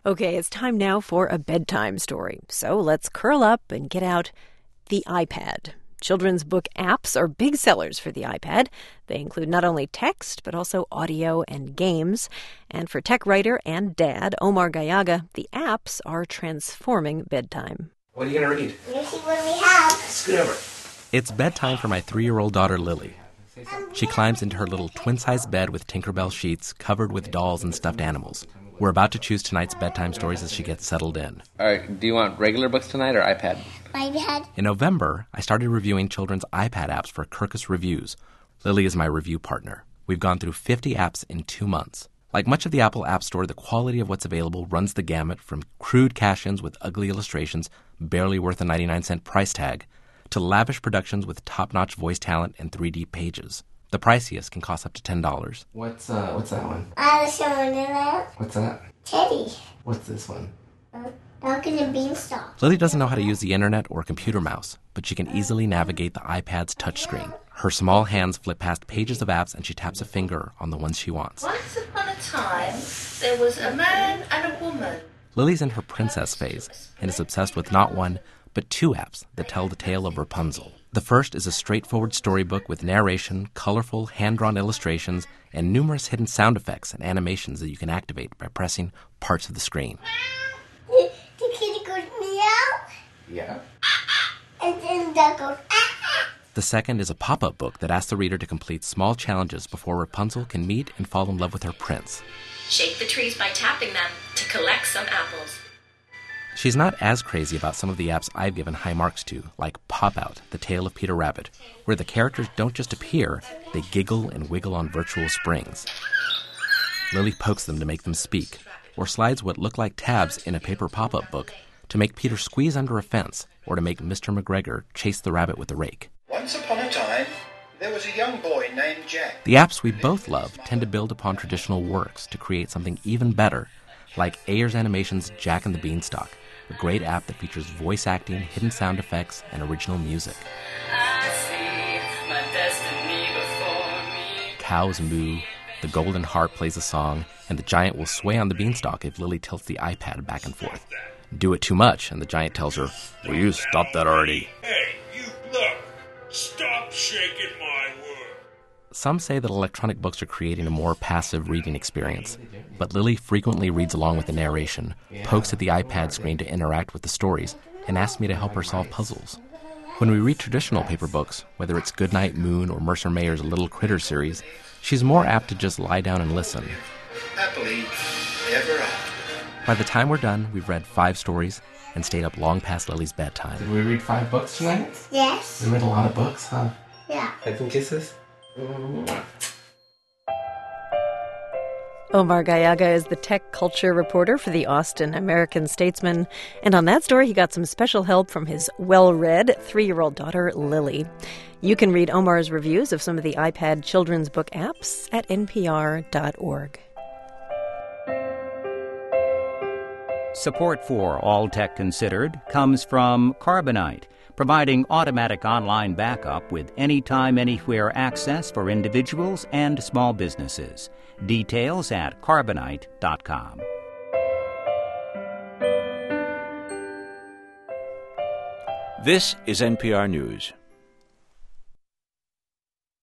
Okay, it's time now for a bedtime story. So let's curl up and get out the iPad. Children's book apps are big sellers for the iPad. They include not only text, but also audio and games. And for tech writer and dad Omar Gallaga, the apps are transforming bedtime. What are you going to read? You see what we have. Scoot over. It's bedtime for my 3-year-old daughter, Lily. She climbs into her little twin-sized bed with Tinkerbell sheets covered with dolls and stuffed animals. We're about to choose tonight's bedtime stories as she gets settled in. All right, do you want regular books tonight or iPad? iPad. In November, I started reviewing children's iPad apps for Kirkus Reviews. Lily is my review partner. We've gone through 50 apps in 2 months. Like much of the Apple App Store, the quality of what's available runs the gamut from crude cash-ins with ugly illustrations, barely worth a 99-cent price tag, to lavish productions with top-notch voice talent and 3D pages. The priciest can cost up to $10. What's that one? I'll show you that. What's that? Teddy. What's this one? Dog and a beanstalk. Lily doesn't know how to use the internet or a computer mouse, but she can easily navigate the iPad's touchscreen. Her small hands flip past pages of apps and she taps a finger on the ones she wants. Once upon a time, there was a man and a woman. Lily's in her princess phase and is obsessed with not one, but 2 apps that tell the tale of Rapunzel. The first is a straightforward storybook with narration, colorful, hand-drawn illustrations, and numerous hidden sound effects and animations that you can activate by pressing parts of the screen. The kitty goes meow, Yeah. and then the dog goes The second is a pop-up book that asks the reader to complete small challenges before Rapunzel can meet and fall in love with her prince. Shake the trees by tapping them to collect some apples. She's not as crazy about some of the apps I've given high marks to, like Pop Out, The Tale of Peter Rabbit, where the characters don't just appear, they giggle and wiggle on virtual springs. Lily pokes them to make them speak, or slides what look like tabs in a paper pop-up book to make Peter squeeze under a fence, or to make Mr. McGregor chase the rabbit with a rake. Once upon a time, there was a young boy named Jack. The apps we both love tend to build upon traditional works to create something even better, like Ayers Animation's Jack and the Beanstalk, a great app that features voice acting, hidden sound effects, and original music. I see my destiny before me. Cows moo, the golden harp plays a song, and the giant will sway on the beanstalk if Lily tilts the iPad back and forth. Do it too much, and the giant tells her, "Will you stop that already?" Hey, you look! Stop shaking my wood! Some say that electronic books are creating a more passive reading experience, but Lily frequently reads along with the narration, pokes at the iPad screen to interact with the stories, and asks me to help her solve puzzles. When we read traditional paper books, whether it's Goodnight Moon or Mercer Mayer's Little Critters series, she's more apt to just lie down and listen. Happily ever after. By the time we're done, we've read 5 stories and stayed up long past Lily's bedtime. Did we read 5 books tonight? Yes. We read a lot of books, huh? Yeah. Hugs and kisses? Omar Gallaga is the tech culture reporter for the Austin American-Statesman. And on that story, he got some special help from his well-read 3-year-old daughter, Lily. You can read Omar's reviews of some of the iPad children's book apps at npr.org. Support for All Tech Considered comes from Carbonite, providing automatic online backup with anytime, anywhere access for individuals and small businesses. Details at carbonite.com. This is NPR News.